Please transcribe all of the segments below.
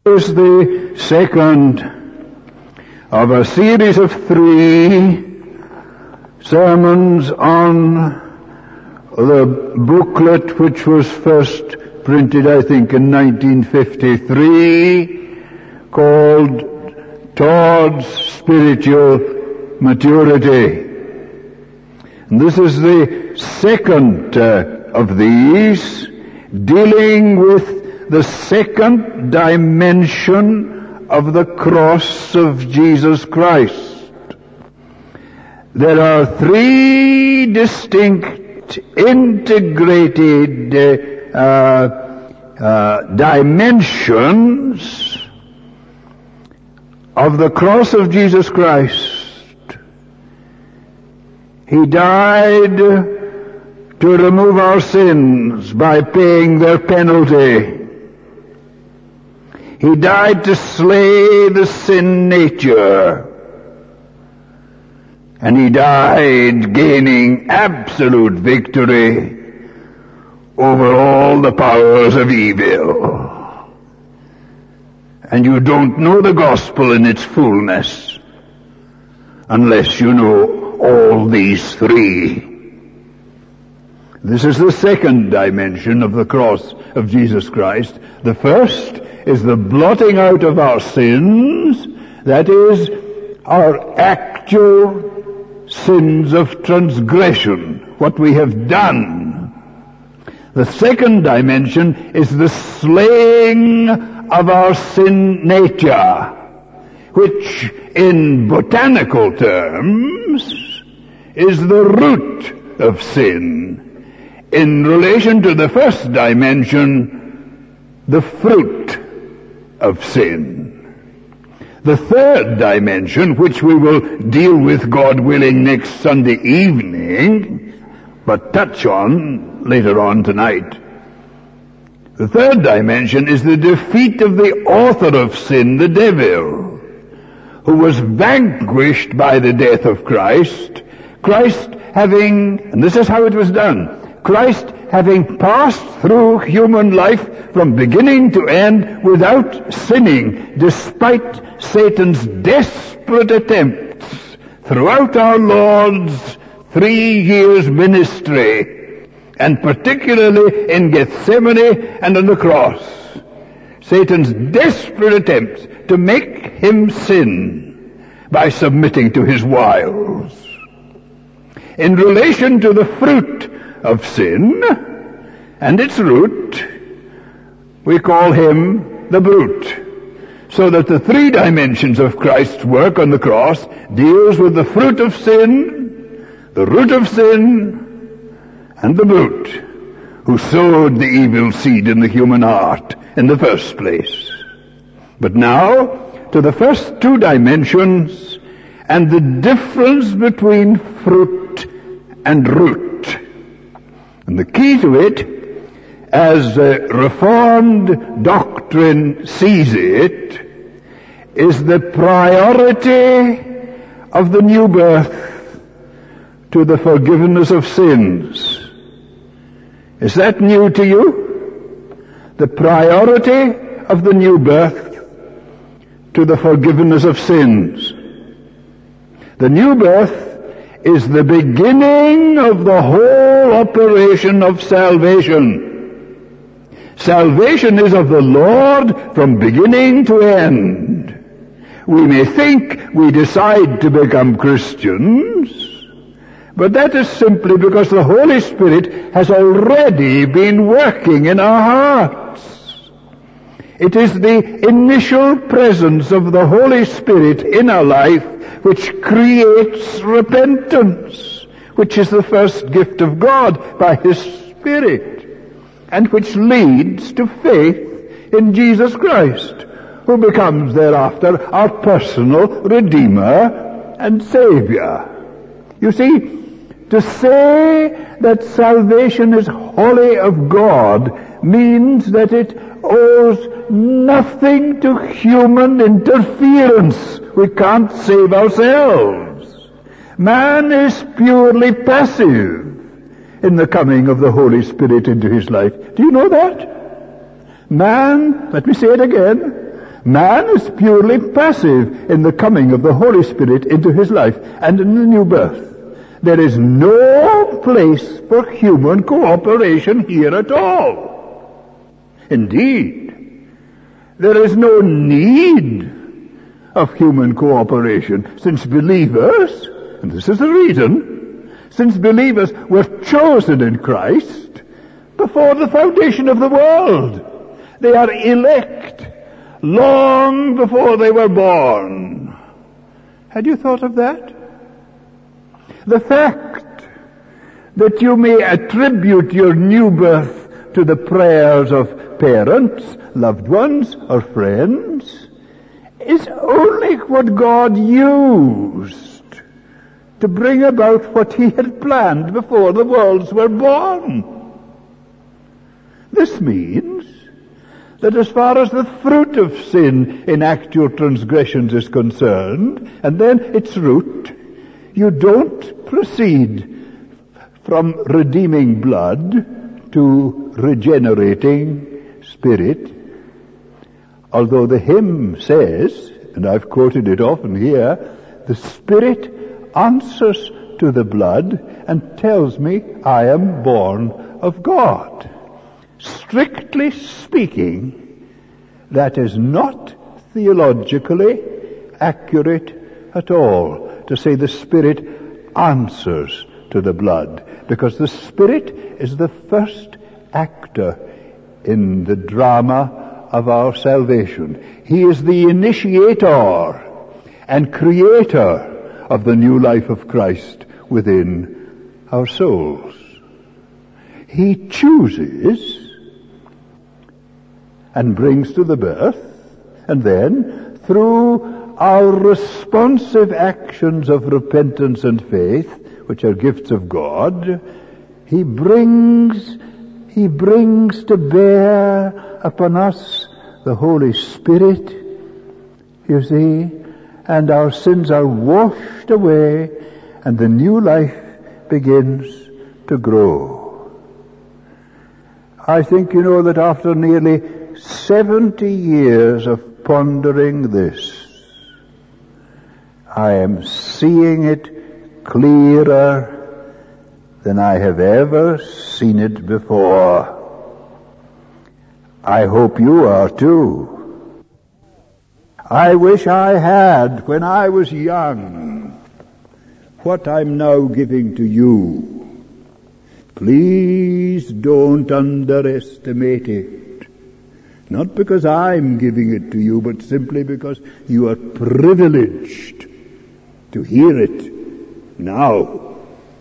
This is the second of a series of 3 sermons on the booklet which was first printed, I think, in 1953, called Towards Spiritual Maturity. And this is the second of these, dealing with the second dimension of the cross of Jesus Christ. There are 3 distinct, integrated dimensions of the cross of Jesus Christ. He died to remove our sins by paying their penalty. He died to slay the sin nature. And he died gaining absolute victory over all the powers of evil. And you don't know the gospel in its fullness unless you know all these 3. This is the second dimension of the cross of Jesus Christ. The first is the blotting out of our sins, that is, our actual sins of transgression, what we have done. The second dimension is the slaying of our sin nature, which in botanical terms is the root of sin. In relation to the first dimension, the fruit of sin. The third dimension, which we will deal with, God willing, next Sunday evening, but touch on later on tonight. The third dimension is the defeat of the author of sin, the devil, who was vanquished by the death of Christ. Christ having, and this is how it was done, Christ having passed through human life from beginning to end without sinning, despite Satan's desperate attempts throughout our Lord's 3 years' ministry, and particularly in Gethsemane and on the cross. Satan's desperate attempts to make him sin by submitting to his wiles. In relation to the fruit of sin and its root, we call him the brute. So that the 3 dimensions of Christ's work on the cross deals with the fruit of sin, the root of sin, and the brute, who sowed the evil seed in the human heart in the first place. But now, to the first 2 dimensions and the difference between fruit and root. And the key to it, as Reformed doctrine sees it, is the priority of the new birth to the forgiveness of sins. Is that new to you? The priority of the new birth to the forgiveness of sins. The new birth is the beginning of the whole operation of salvation. Salvation is of the Lord from beginning to end. We may think we decide to become Christians, but that is simply because the Holy Spirit has already been working in our hearts. It is the initial presence of the Holy Spirit in our life which creates repentance, which is the first gift of God by His Spirit, and which leads to faith in Jesus Christ, who becomes thereafter our personal Redeemer and Savior. You see, to say that salvation is wholly of God means that it owes nothing to human interference. We can't save ourselves. Man is purely passive in the coming of the Holy Spirit into his life. Do you know that? Man, let me say it again, Man is purely passive in the coming of the Holy Spirit into his life and in the new birth. There is no place for human cooperation here at all. Indeed, there is no need of human cooperation, since believers, and this is the reason, since believers were chosen in Christ before the foundation of the world. They are elect long before they were born. Had you thought of that? The fact that you may attribute your new birth to the prayers of parents, loved ones, or friends is only what God used to bring about what he had planned before the worlds were born. This means that as far as the fruit of sin in actual transgressions is concerned, and then its root, you don't proceed from redeeming blood to regenerating spirit. Although the hymn says, and I've quoted it often here, the Spirit answers to the blood and tells me I am born of God. Strictly speaking, that is not theologically accurate at all, to say the Spirit answers to the blood, because the Spirit is the first actor in the drama of our salvation. He is the initiator and creator of the new life of Christ within our souls. He chooses and brings to the birth, and then through our responsive actions of repentance and faith, which are gifts of God, He brings to bear upon us the Holy Spirit, you see, and our sins are washed away, and the new life begins to grow. I think you know that after nearly 70 years of pondering this, I am seeing it clearer than I have ever seen it before. I hope you are too. I wish I had, when I was young, what I'm now giving to you. Please don't underestimate it. Not because I'm giving it to you, but simply because you are privileged to hear it now.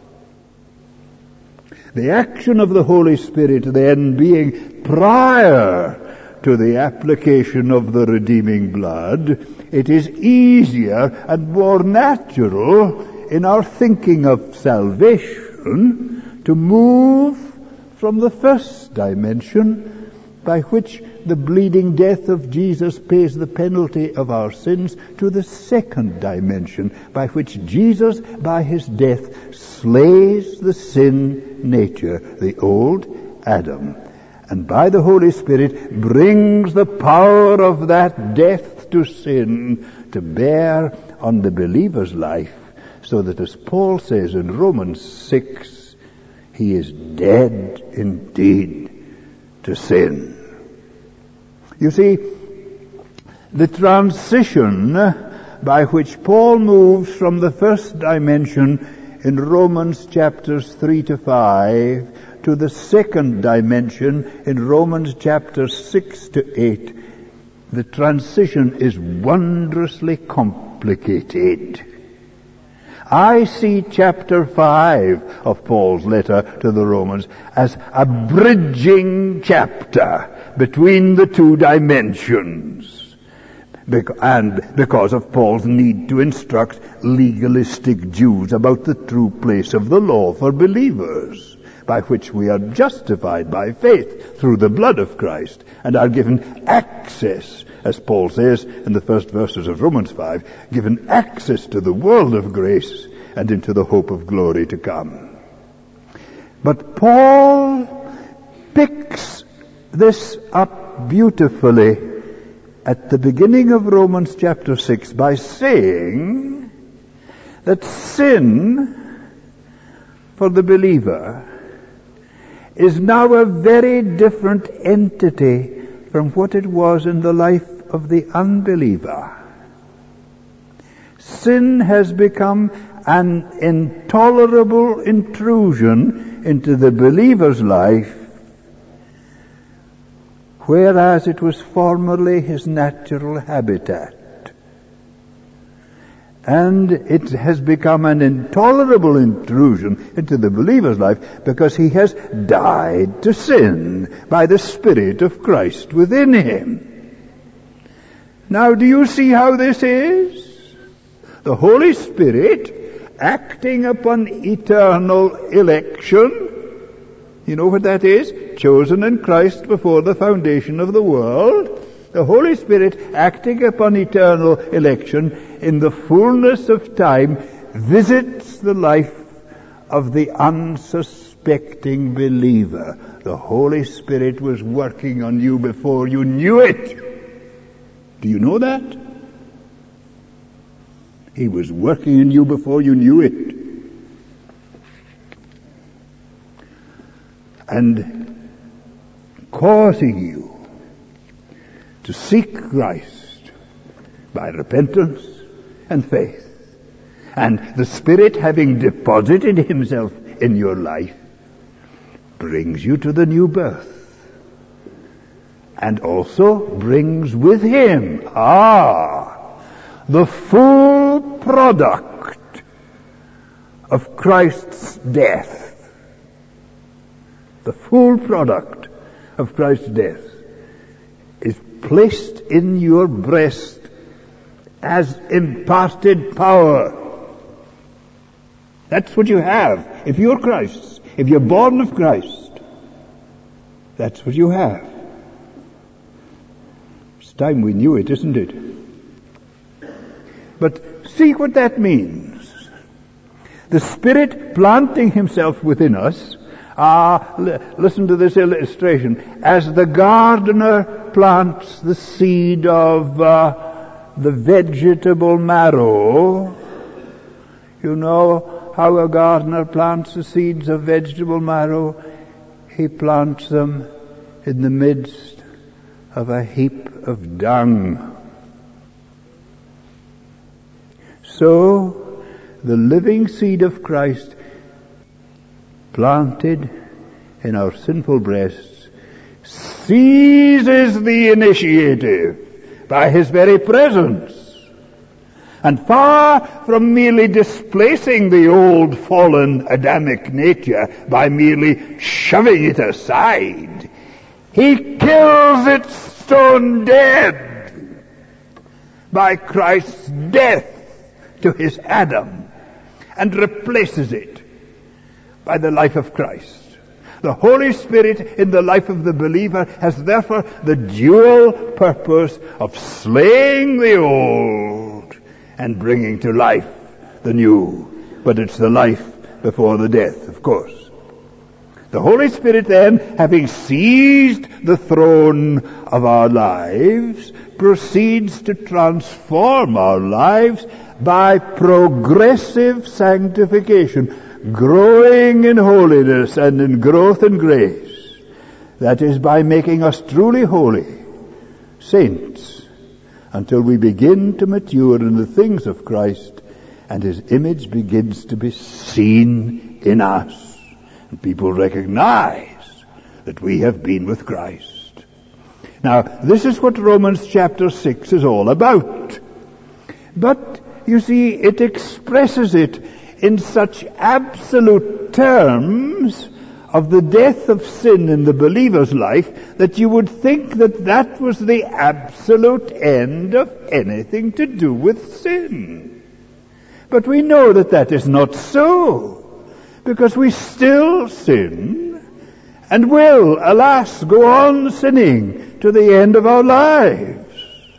The action of the Holy Spirit then being prior to the application of the redeeming blood, it is easier and more natural in our thinking of salvation to move from the first dimension, by which the bleeding death of Jesus pays the penalty of our sins, to the second dimension, by which Jesus, by his death, slays the sin nature, the old Adam, and by the Holy Spirit brings the power of that death to sin to bear on the believer's life, so that, as Paul says in Romans 6, he is dead indeed to sin. You see, the transition by which Paul moves from the first dimension in Romans chapters 3 to 5 to the second dimension in Romans chapters 6 to 8, the transition is wondrously complicated. I see chapter 5 of Paul's letter to the Romans as a bridging chapter between the two dimensions, and because of Paul's need to instruct legalistic Jews about the true place of the law for believers, by which we are justified by faith through the blood of Christ and are given access, as Paul says in the first verses of Romans 5, given access to the world of grace and into the hope of glory to come. But Paul picks this up beautifully at the beginning of Romans chapter 6 by saying that sin for the believer is now a very different entity from what it was in the life of the unbeliever. Sin has become an intolerable intrusion into the believer's life, whereas it was formerly his natural habitat. And it has become an intolerable intrusion into the believer's life because he has died to sin by the Spirit of Christ within him. Now, do you see how this is? The Holy Spirit acting upon eternal election. You know what that is? Chosen in Christ before the foundation of the world. The Holy Spirit acting upon eternal election in the fullness of time visits the life of the unsuspecting believer. The Holy Spirit was working on you before you knew it. Do you know that? He was working in you before you knew it. And causing you to seek Christ by repentance and faith. And the Spirit, having deposited himself in your life, brings you to the new birth. And also brings with him, the full product of Christ's death. The full product of Christ's death is placed in your breast as imparted power. That's what you have. If you're Christ's, if you're born of Christ, that's what you have. It's time we knew it, isn't it? But see what that means. The Spirit planting himself within us. Listen to this illustration. As the gardener plants the seed of the vegetable marrow, you know how a gardener plants the seeds of vegetable marrow? He plants them in the midst of a heap of dung. So, the living seed of Christ planted in our sinful breasts seizes the initiative by his very presence. And far from merely displacing the old fallen Adamic nature by merely shoving it aside, he kills it stone dead by Christ's death to his Adam and replaces it by the life of Christ. The Holy Spirit in the life of the believer has therefore the dual purpose of slaying the old and bringing to life the new. But it's the life before the death, of course. The Holy Spirit then, having seized the throne of our lives, proceeds to transform our lives by progressive sanctification, growing in holiness and in growth and grace. That is, by making us truly holy, saints, until we begin to mature in the things of Christ and his image begins to be seen in us. And people recognize that we have been with Christ. Now, this is what Romans chapter 6 is all about. But, you see, it expresses it in such absolute terms of the death of sin in the believer's life that you would think that that was the absolute end of anything to do with sin. But we know that that is not so, because we still sin and will, alas, go on sinning to the end of our lives.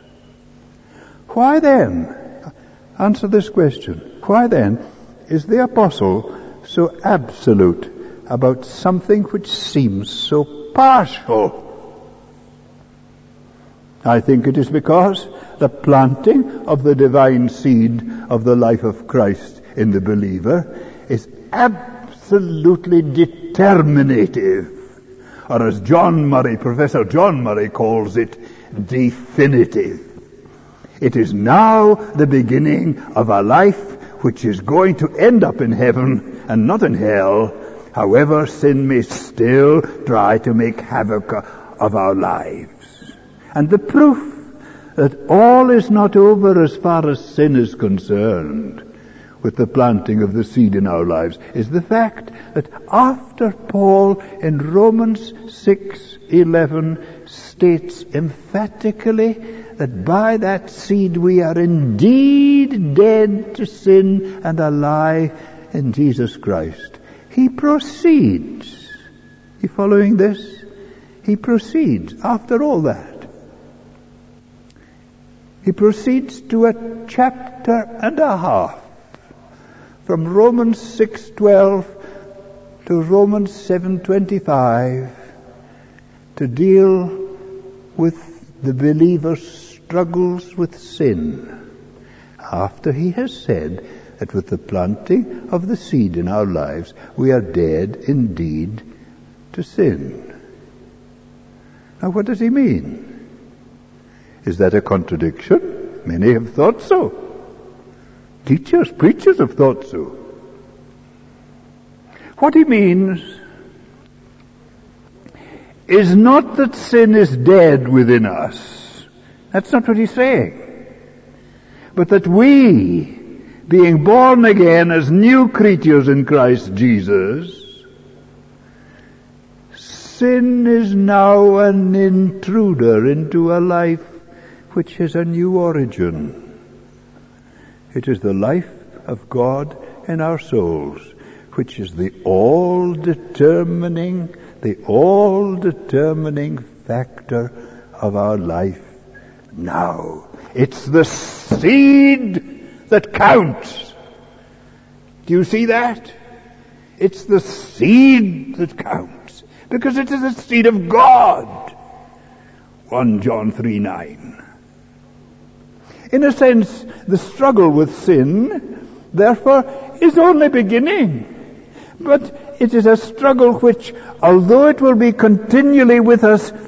Why then? Answer this question. Why then is the apostle so absolute about something which seems so partial? I think it is because the planting of the divine seed of the life of Christ in the believer is absolutely determinative, or as Professor John Murray calls it, definitive. It is now the beginning of a life which is going to end up in heaven and not in hell, however sin may still try to make havoc of our lives. And the proof that all is not over as far as sin is concerned with the planting of the seed in our lives is the fact that after Paul in Romans 6:11 states emphatically that by that seed we are indeed dead to sin and alive in Jesus Christ, he proceeds. You following this? He proceeds after all that. He proceeds to a chapter and a half from Romans 6:12 to Romans 7:25 to deal with the believer's struggles with sin, after he has said that with the planting of the seed in our lives we are dead indeed to sin. Now what does he mean? Is that a contradiction? Many have thought so. Teachers, preachers have thought so. What he means is not that sin is dead within us. That's not what he's saying. But that we, being born again as new creatures in Christ Jesus, sin is now an intruder into a life which has a new origin. It is the life of God in our souls, which is the all-determining factor of our life now. It's the seed that counts. Do you see that? It's the seed that counts, because it is the seed of God. 1 John 3:9. In a sense, the struggle with sin, therefore, is only beginning. But it is a struggle which, although it will be continually with us to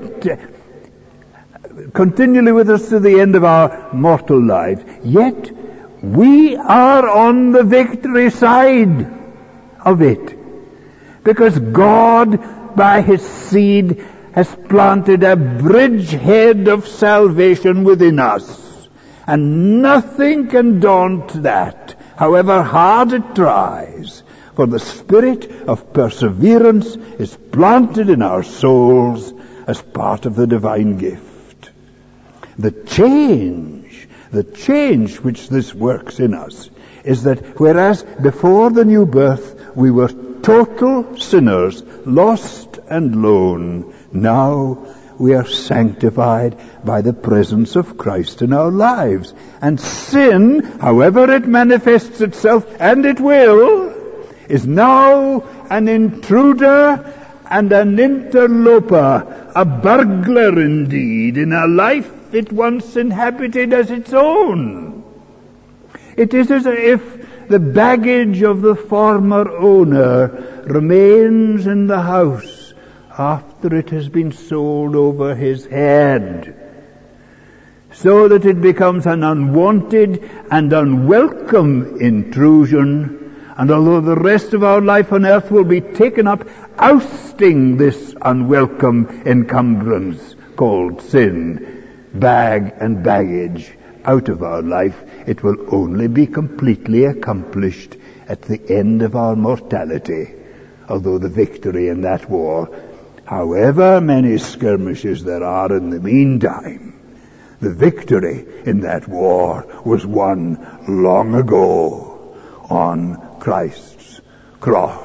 the end of our mortal lives, yet we are on the victory side of it. Because God, by his seed, has planted a bridgehead of salvation within us. And nothing can daunt that, however hard it tries, for the spirit of perseverance is planted in our souls as part of the divine gift. The change which this works in us is that whereas before the new birth we were total sinners, lost and lone, now we are sanctified by the presence of Christ in our lives. And sin, however it manifests itself, and it will, is now an intruder and an interloper, a burglar indeed, in a life it once inhabited as its own. It is as if the baggage of the former owner remains in the house after it has been sold over his head, so that it becomes an unwanted and unwelcome intrusion, and although the rest of our life on earth will be taken up ousting this unwelcome encumbrance called sin, bag and baggage, out of our life, it will only be completely accomplished at the end of our mortality, although the victory in that war, however many skirmishes there are in the meantime, the victory in that war was won long ago on Christ's cross.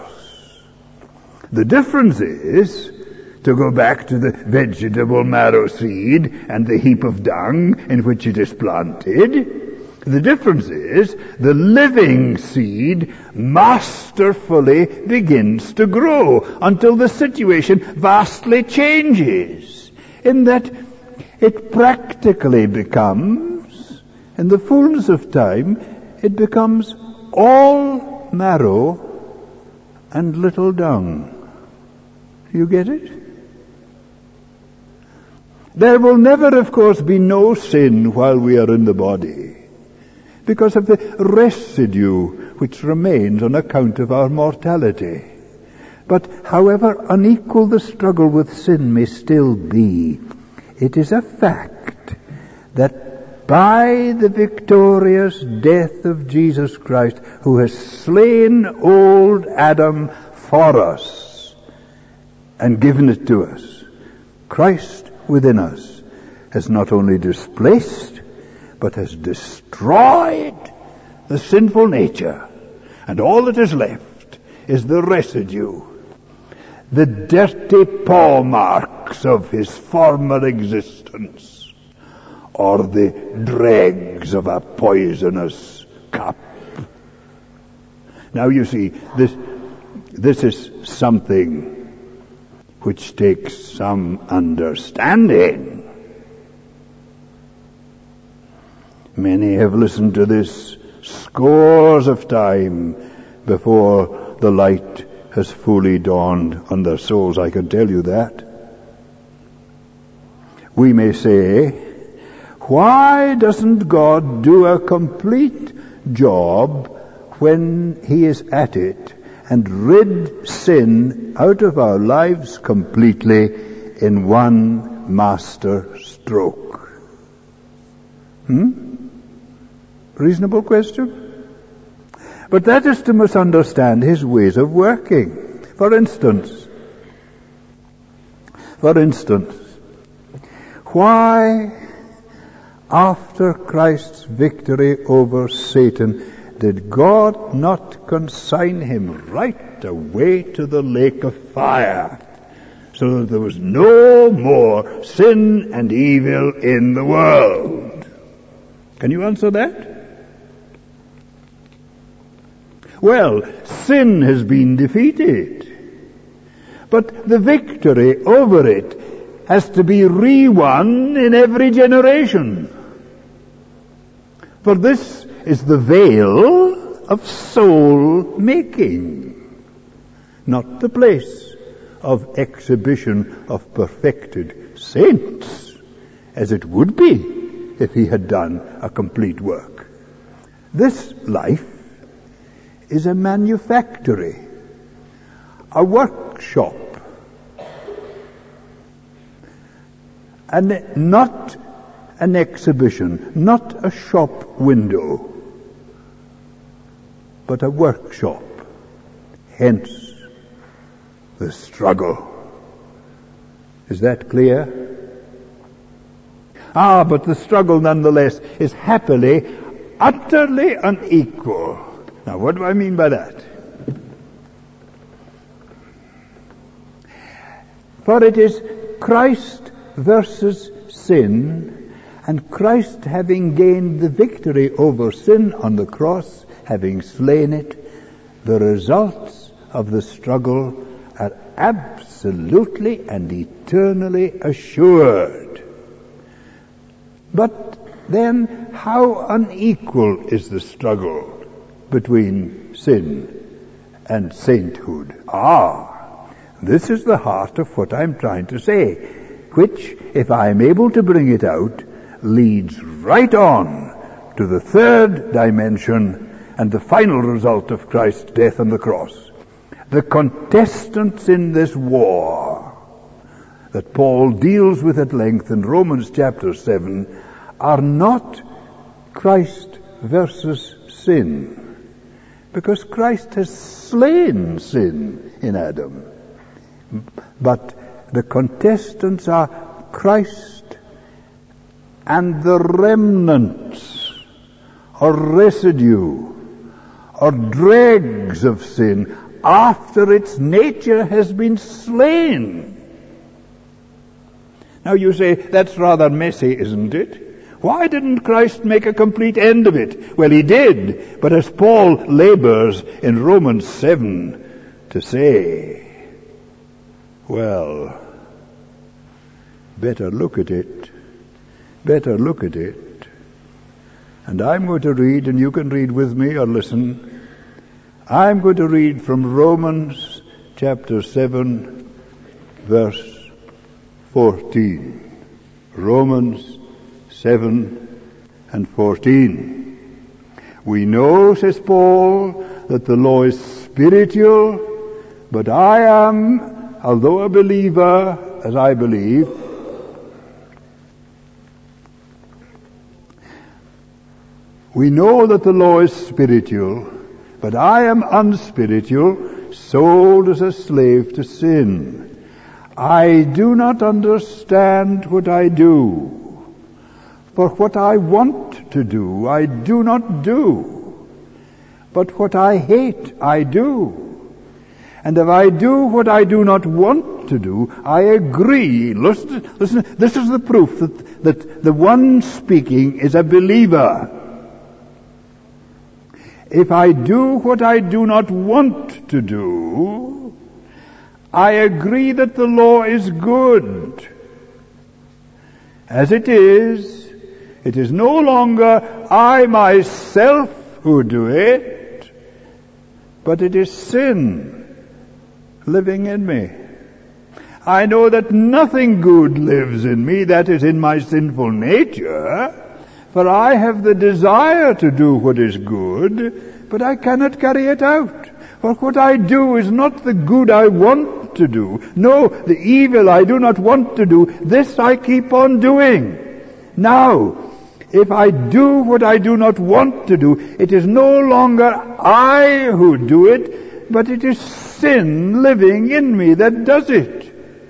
The difference is, to go back to the vegetable marrow seed and the heap of dung in which it is planted, the difference is the living seed masterfully begins to grow until the situation vastly changes, in that it practically becomes, in the fullness of time, it becomes all marrow and little dung. Do you get it? There will never, of course, be no sin while we are in the body, because of the residue which remains on account of our mortality. But however unequal the struggle with sin may still be, it is a fact that by the victorious death of Jesus Christ, who has slain old Adam for us and given it to us, Christ within us has not only displaced, but has destroyed the sinful nature. And all that is left is the residue, the dirty paw marks of his former existence, or the dregs of a poisonous cup. Now you see, this is something which takes some understanding. Many have listened to this scores of times before the light has fully dawned on their souls, I can tell you that. We may say, why doesn't God do a complete job when he is at it and rid sin out of our lives completely in one master stroke? Reasonable question? But that is to misunderstand his ways of working. For instance, why, after Christ's victory over Satan, did God not consign him right away to the lake of fire, so that there was no more sin and evil in the world? Can you answer that? Well, sin has been defeated, but the victory over it has to be re-won in every generation. For this is the veil of soul making, not the place of exhibition of perfected saints, as it would be if he had done a complete work. This life is a manufactory, a workshop, and not an exhibition, not a shop window, but a workshop. Hence the struggle. Is that clear? But the struggle nonetheless is happily, utterly unequal. Now, what do I mean by that? For it is Christ versus sin, and Christ having gained the victory over sin on the cross, having slain it, the results of the struggle are absolutely and eternally assured. But then, how unequal is the struggle between sin and sainthood? This is the heart of what I'm trying to say, which, if I am able to bring it out, leads right on to the third dimension and the final result of Christ's death on the cross. The contestants in this war that Paul deals with at length in Romans chapter 7 are not Christ versus sin, because Christ has slain sin in Adam. But the contestants are Christ and the remnants or residue or dregs of sin after its nature has been slain. Now you say, that's rather messy, isn't it? Why didn't Christ make a complete end of it? Well, he did, but as Paul labors in Romans 7 to say, well, better look at it. better look at it. And I'm going to read, and you can read with me or listen. I'm going to read from Romans chapter 7, verse 14. Romans 7 and 14. We know, says Paul, that the law is spiritual, but I am, although a believer, as I believe, we know that the law is spiritual, but I am unspiritual, sold as a slave to sin. I do not understand what I do, for what I want to do, I do not do, but what I hate, I do. And if I do what I do not want to do, I agree. Listen, this is the proof that the one speaking is a believer. If I do what I do not want to do, I agree that the law is good. As it is no longer I myself who do it, but it is sin living in me. I know that nothing good lives in me, that is in my sinful nature, for I have the desire to do what is good, but I cannot carry it out. For what I do is not the good I want to do. No, the evil I do not want to do, this I keep on doing. Now, if I do what I do not want to do, it is no longer I who do it, but it is sin living in me that does it.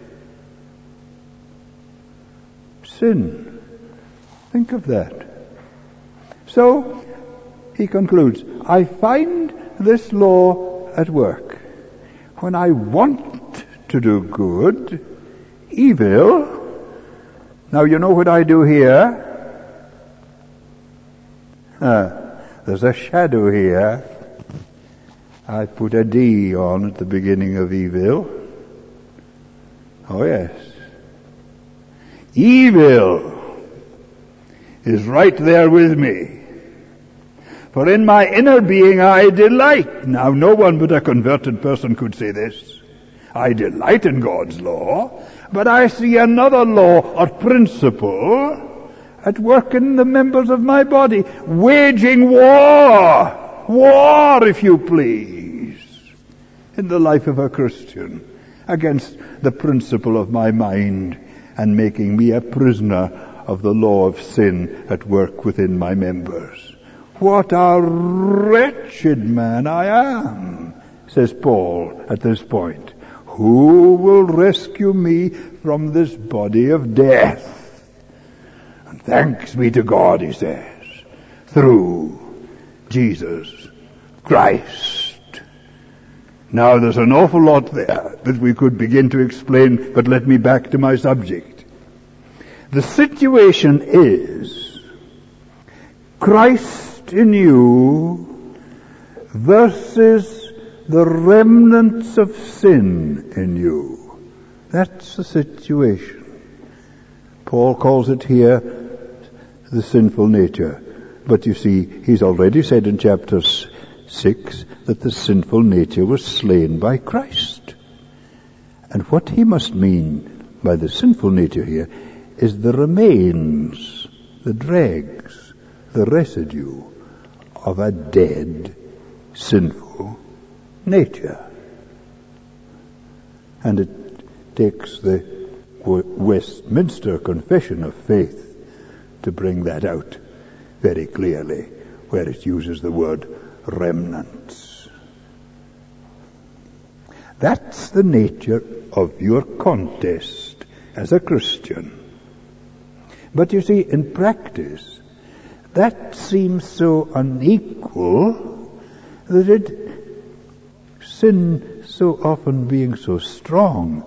Sin. Think of that. So, he concludes, I find this law at work. When I want to do good, evil. Now you know what I do here? There's a shadow here. I put a D on at the beginning of evil. Oh yes. Evil is right there with me. For in my inner being I delight. Now no one but a converted person could say this. I delight in God's law, but I see another law or principle at work in the members of my body, waging war, if you please, in the life of a Christian, against the principle of my mind, and making me a prisoner of the law of sin at work within my members. What a wretched man I am, says Paul at this point. Who will rescue me from this body of death? And thanks be to God, he says, through Jesus Christ. Now there's an awful lot there that we could begin to explain, but let me back to my subject. The situation is Christ in you versus the remnants of sin in you. That's the situation. Paul calls it here the sinful nature. But you see, he's already said in chapter 6 that the sinful nature was slain by Christ. And what he must mean by the sinful nature here is the remains, the dregs, the residue of a dead, sinful nature. And it takes the Westminster Confession of Faith to bring that out very clearly, where it uses the word remnants. That's the nature of your contest as a Christian. But you see, in practice, that seems so unequal that sin so often being so strong,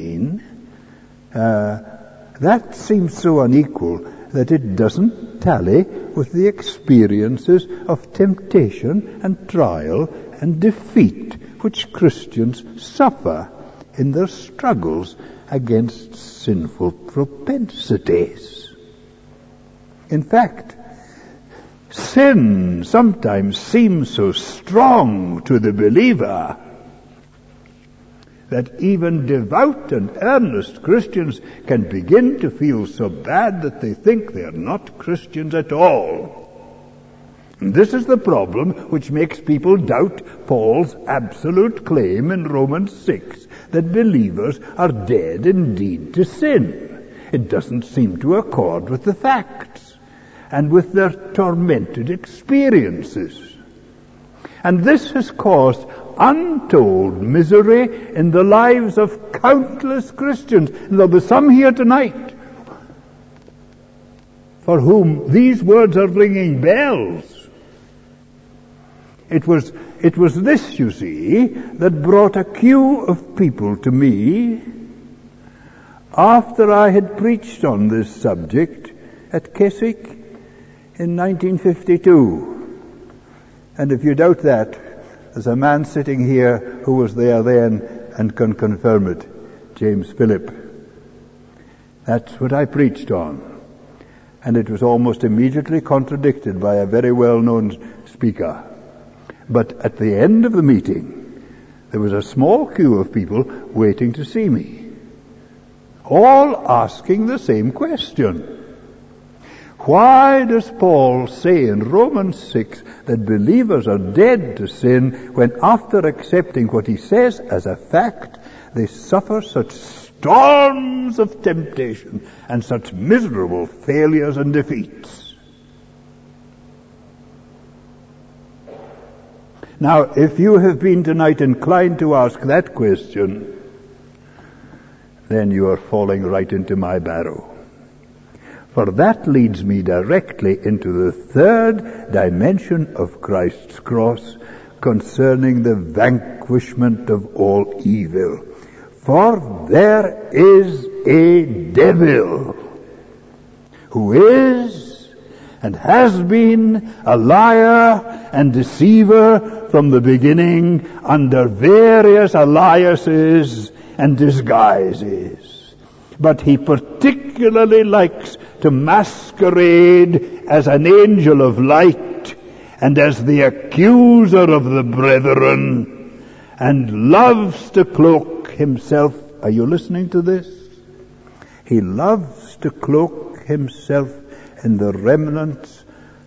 that seems so unequal that it doesn't tally with the experiences of temptation and trial and defeat which Christians suffer in their struggles against sinful propensities. In fact, sin sometimes seems so strong to the believer that even devout and earnest Christians can begin to feel so bad that they think they are not Christians at all. And this is the problem which makes people doubt Paul's absolute claim in Romans 6 that believers are dead indeed to sin. It doesn't seem to accord with the facts and with their tormented experiences. And this has caused untold misery in the lives of countless Christians. And there'll be some here tonight for whom these words are ringing bells. It was this, you see, that brought a queue of people to me after I had preached on this subject at Keswick in 1952. And if you doubt that, there's a man sitting here who was there then and can confirm it, James Phillip. That's what I preached on. And it was almost immediately contradicted by a very well-known speaker. But at the end of the meeting, there was a small queue of people waiting to see me, all asking the same question. Why does Paul say in Romans 6 that believers are dead to sin when after accepting what he says as a fact, they suffer such storms of temptation and such miserable failures and defeats? Now, if you have been tonight inclined to ask that question, then you are falling right into my barrow. For that leads me directly into the third dimension of Christ's cross concerning the vanquishment of all evil. For there is a devil who is and has been a liar and deceiver from the beginning under various aliases and disguises. But he particularly likes to masquerade as an angel of light and as the accuser of the brethren, and loves to cloak himself. Are you listening to this? He loves to cloak himself in the remnants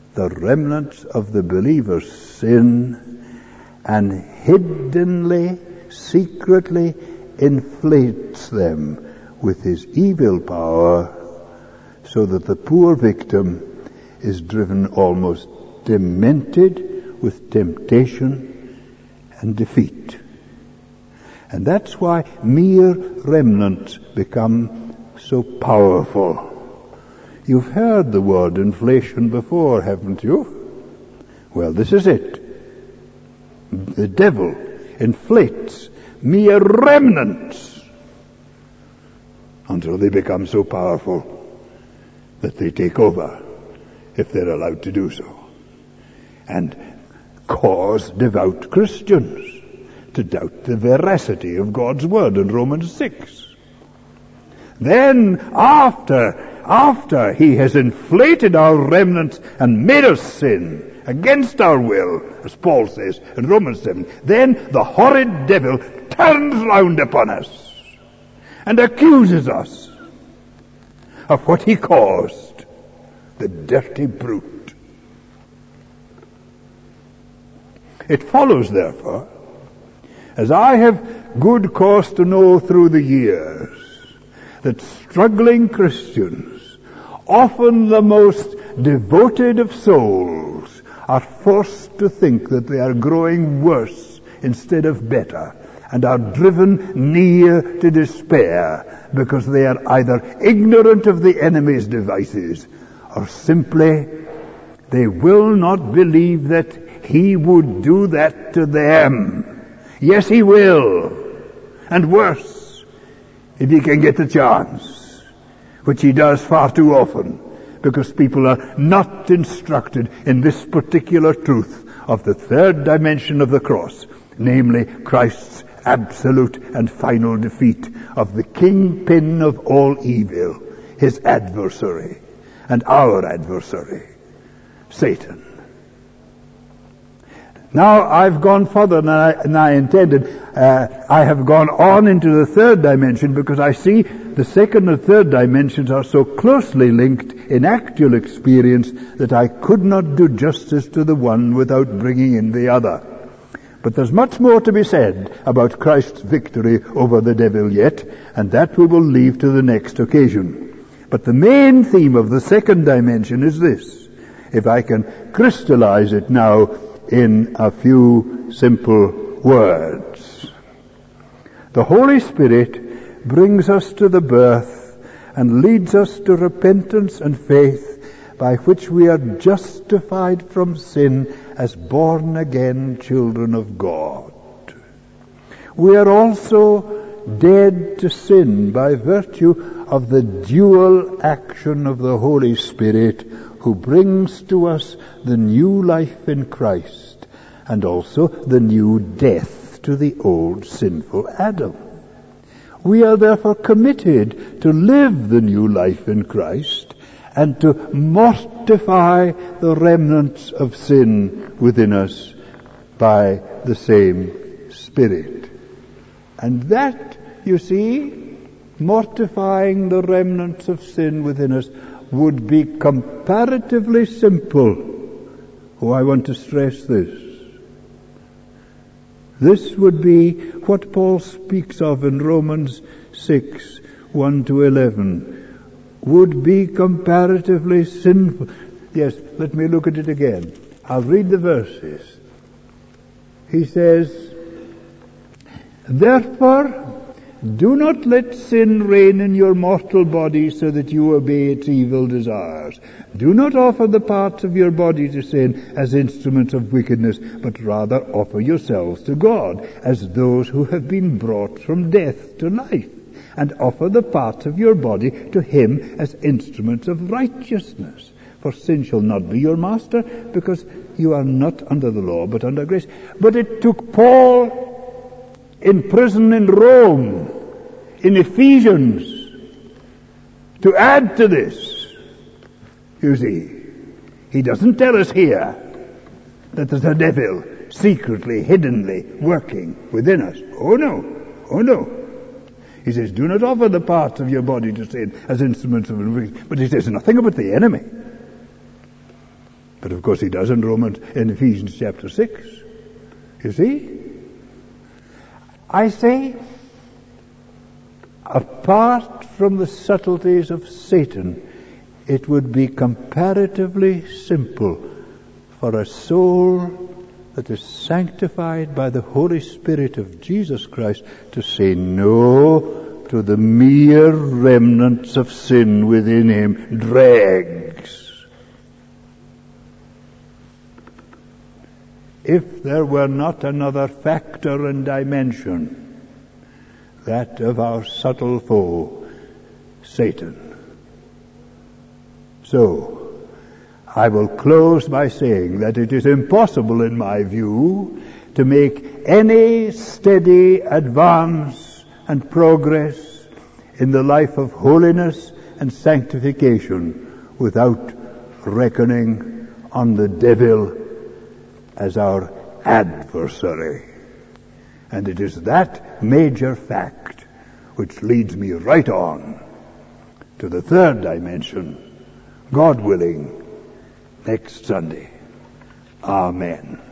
of the believer's sin, and hiddenly, secretly inflates them with his evil power, so that the poor victim is driven almost demented with temptation and defeat. And that's why mere remnants become so powerful. You've heard the word inflation before, haven't you? Well, this is it. The devil inflates mere remnants until they become so powerful that they take over, if they're allowed to do so, and cause devout Christians to doubt the veracity of God's word in Romans 6. Then, after he has inflated our remnants and made us sin against our will, as Paul says in Romans 7, then the horrid devil turns round upon us and accuses us of what he caused, the dirty brute. It follows, therefore, as I have good cause to know through the years, that struggling Christians, often the most devoted of souls, are forced to think that they are growing worse instead of better, and are driven near to despair because they are either ignorant of the enemy's devices, or simply they will not believe that he would do that to them. Yes, he will, and worse, if he can get the chance, which he does far too often, because people are not instructed in this particular truth of the third dimension of the cross, namely Christ's absolute and final defeat of the kingpin of all evil, his adversary. and our adversary, Satan. Now I've gone further than I intended. I have gone on into the third dimension because I see the second and third dimensions are so closely linked in actual experience that I could not do justice to the one without bringing in the other. But there's much more to be said about Christ's victory over the devil yet, and that we will leave to the next occasion. But the main theme of the second dimension is this, if I can crystallize it now in a few simple words. The Holy Spirit brings us to the birth and leads us to repentance and faith, by which we are justified from sin as born-again children of God. We are also dead to sin by virtue of the dual action of the Holy Spirit, who brings to us the new life in Christ and also the new death to the old sinful Adam. We are therefore committed to live the new life in Christ and to mortify the remnants of sin within us by the same Spirit. And that, you see, mortifying the remnants of sin within us would be comparatively simple. Oh, I want to stress this. This would be what Paul speaks of in Romans 6, 1-11. Would be comparatively sinful. Yes, let me look at it again. I'll read the verses. He says, therefore, do not let sin reign in your mortal body so that you obey its evil desires. Do not offer the parts of your body to sin as instruments of wickedness, but rather offer yourselves to God as those who have been brought from death to life, and offer the parts of your body to Him as instruments of righteousness. For sin shall not be your master, because you are not under the law, but under grace. But it took Paul in prison in Rome, in Ephesians, to add to this. You see, he doesn't tell us here that there's a devil secretly, hiddenly working within us. Oh no, oh no. He says, do not offer the parts of your body to sin as instruments of wickedness. But he says nothing about the enemy. But of course he does in Ephesians chapter 6. You see? I say, apart from the subtleties of Satan, it would be comparatively simple for a soul that is sanctified by the Holy Spirit of Jesus Christ to say no to the mere remnants of sin within him, dregs. If there were not another factor and dimension, that of our subtle foe, Satan. So, I will close by saying that it is impossible, in my view, to make any steady advance and progress in the life of holiness and sanctification without reckoning on the devil as our adversary. And it is that major fact which leads me right on to the third dimension, God willing, next Sunday. Amen.